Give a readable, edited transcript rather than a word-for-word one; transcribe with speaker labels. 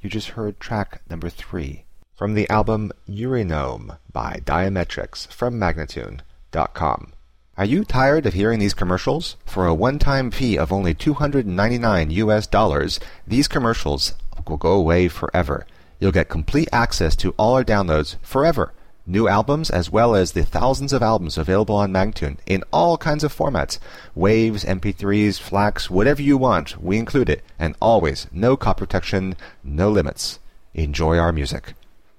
Speaker 1: You just heard track number 3 from the album Urinome by Diametrics from Magnatune.com. Are you tired of hearing these commercials? For a one-time fee of only $299, these commercials will go away forever. You'll get complete access to all our downloads forever. New albums as well as the thousands of albums available on Magnatune in all kinds of formats. Waves, MP3s, FLACs, whatever you want, we include it. And always, no copy protection, no limits. Enjoy our music.